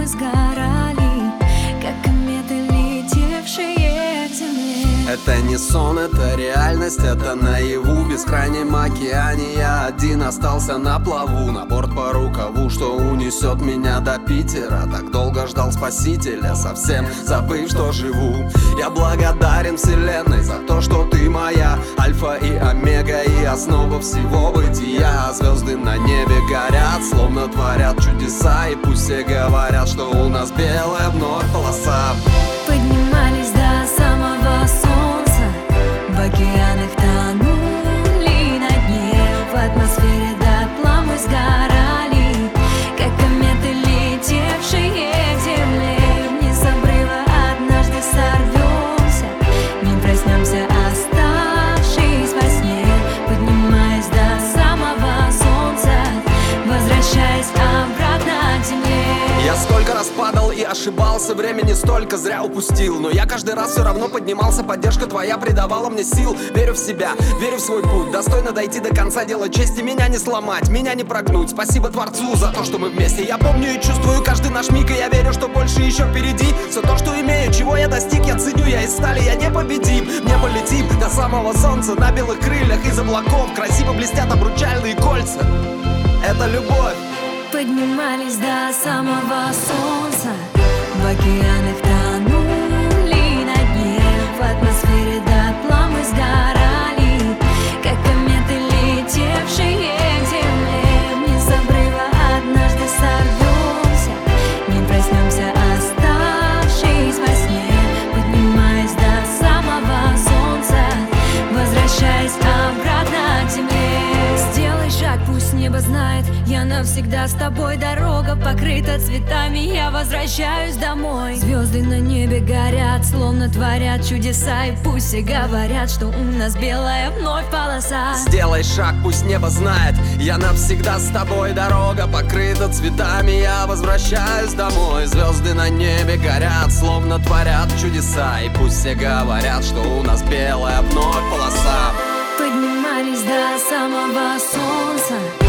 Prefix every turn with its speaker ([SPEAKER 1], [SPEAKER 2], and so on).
[SPEAKER 1] мы сгорали, как кометы, летевшие к земле.
[SPEAKER 2] Это не сон, это реальность, это наяву. В бескрайнем океане я один остался на плаву. На борт по рукаву, что унесет меня до Питера. Так долго ждал спасителя, совсем забыв, что живу. Я благодарен вселенной за то, что ты моя альфа и омега, и основа всего бытия. Звезды на небе горят, словно творят чудеса. И пусть все говорят, что у нас белая вновь полоса.
[SPEAKER 1] Поднимались до самого солнца, в океанах тонули на дне. В атмосфере дотла мы сгорали, как кометы, летевшие к земле. Вниз обрыва однажды сорвемся, не проснемся, оставшись во сне. Поднимаясь до самого солнца, возвращаясь обратно к земле.
[SPEAKER 2] Я сколько раз падал и ошибался, времени столько зря упустил. Но я каждый раз все равно поднимался, поддержка твоя придавала мне сил. Верю в себя, верю в свой путь, достойно дойти до конца, дело чести. Меня не сломать, меня не прогнуть. Спасибо Творцу за то, что мы вместе. Я помню и чувствую каждый наш миг, и я верю, что больше еще впереди. Все то, что имею, чего я достиг, я ценю. Я из стали, я непобедим. Мне полетим до самого солнца на белых крыльях из облаков. Красиво блестят обручальные кольца. Это любовь.
[SPEAKER 1] Поднимались до самого солнца, в океанах тонули на дне. В атмосфере дотла мы сгорали, как кометы, летевшие к земле. Вниз обрыва однажды сорвемся, не проснемся, оставшись во сне. Поднимаясь до самого солнца, возвращаясь обратно к земле. Сделай шаг, пусть небо знает, я навсегда с тобой. Дорога покрыта цветами, я возвращаюсь домой. Звезды на небе горят, словно творят чудеса. И пусть все говорят, что у нас белая вновь полоса.
[SPEAKER 2] Сделай шаг, пусть небо знает, я навсегда с тобой. Дорога покрыта цветами, я возвращаюсь домой. Звезды на небе горят, словно творят чудеса. И пусть все говорят, что у нас белая вновь полоса.
[SPEAKER 1] Поднимались до самого солнца,